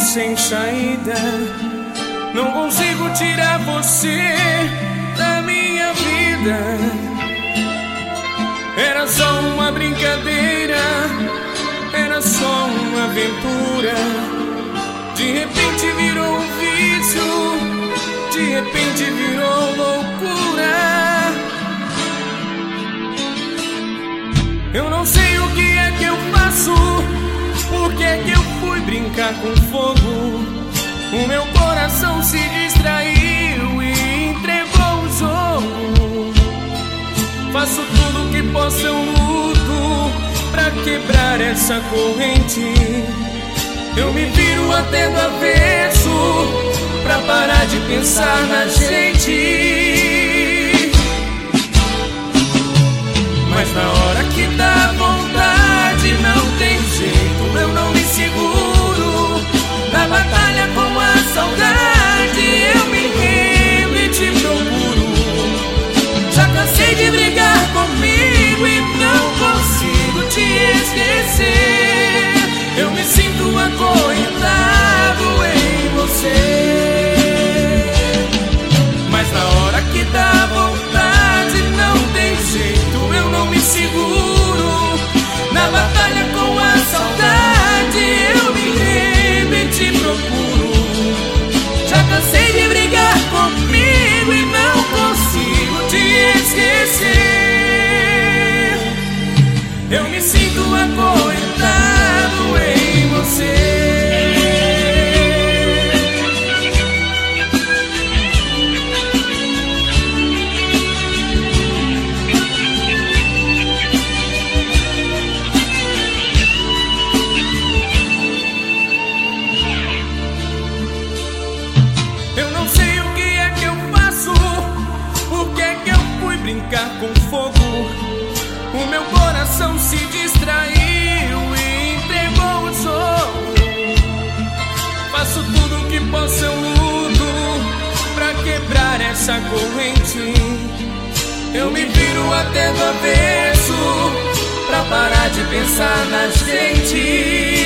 sem saída. Não consigo tirar você da minha vida. Era só uma brincadeira, era só uma aventura. De repente virou um vício, de repente virou loucura. Eu não sei o que é que eu faço, por que é que eu fui brincar com fogo. O meu coração se distraiu e entregou o jogo. Faço tudo o que posso, eu luto pra quebrar essa corrente. Eu me viro até do avesso pra parar de pensar na gente. Mas na hora que dá vontade não tem jeito, eu não me seguro. Na batalha com a saudade eu me rendo e te procuro. Já cansei de brigar comigo e não consigo te esquecer. Eu me sinto acorrentado em você. Mas na hora que dá vontade não tem jeito, eu não me seguro. Na batalha com a saudade eu me rendo e te procuro. Já cansei de brigar comigo e não consigo te esquecer. Eu me sinto acorrentado em você. Eu não sei o que é que eu faço, por que é que eu fui brincar com fogo. O meu coração se distraiu e entregou o jogo. Faço tudo o que posso, eu luto pra quebrar essa corrente. Eu me viro até do avesso pra parar de pensar na gente.